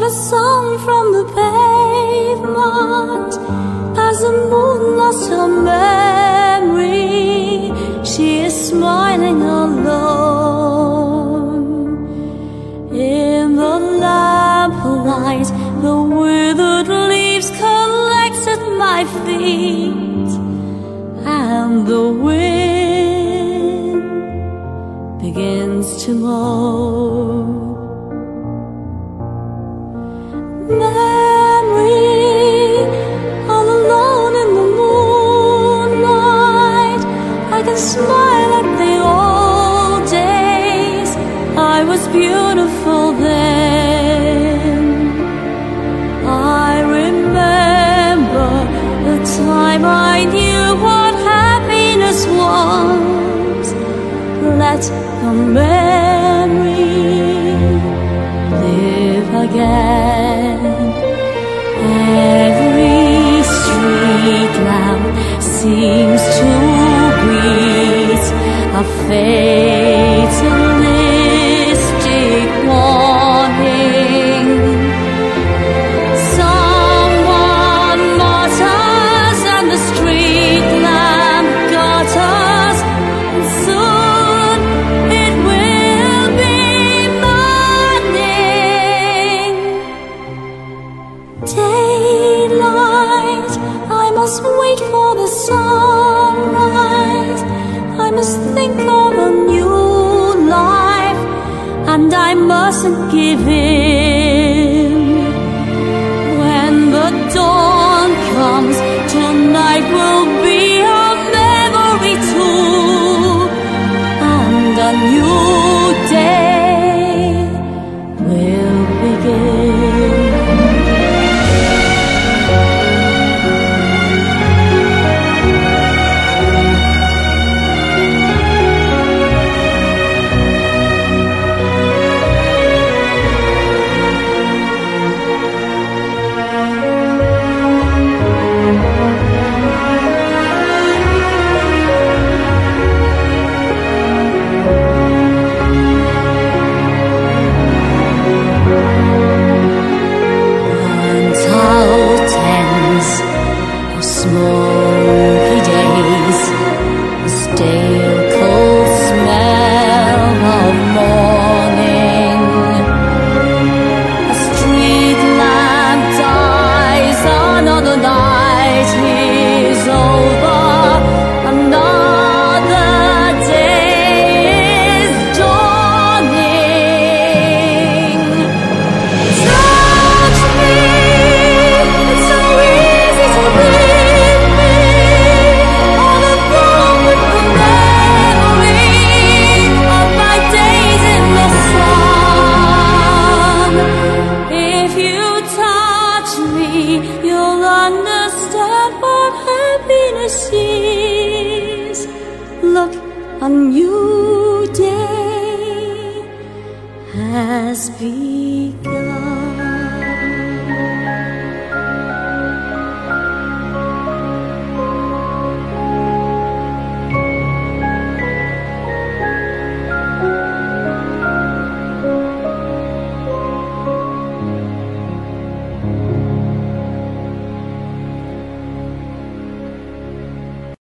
a song from the pavement. As the moon lost her memory, she is smiling alone. In the lamplight, the withered leaves collect at my feet, and the wind begins to moan. Memory, all alone in the moonlight, I can smile at the old days. I was beautiful then. I remember the time I knew what happiness was. Let the memory live again. Every street lamp seems to breathe a fatalistic warning. Someone mutters and the street lamp gutters, and soon it will be morning. Daylight, I must wait for the sunrise. I must think of a new life, and I mustn't give in. When the dawn comes, tonight will be a memory too, and a new day will begin. Smoky days, the stale cold smell of morning. A street lamp dies, another night is over, another day is dawning. Touch me, it's so easy to breathe. You'll understand what happiness is. Look, a new day has begun.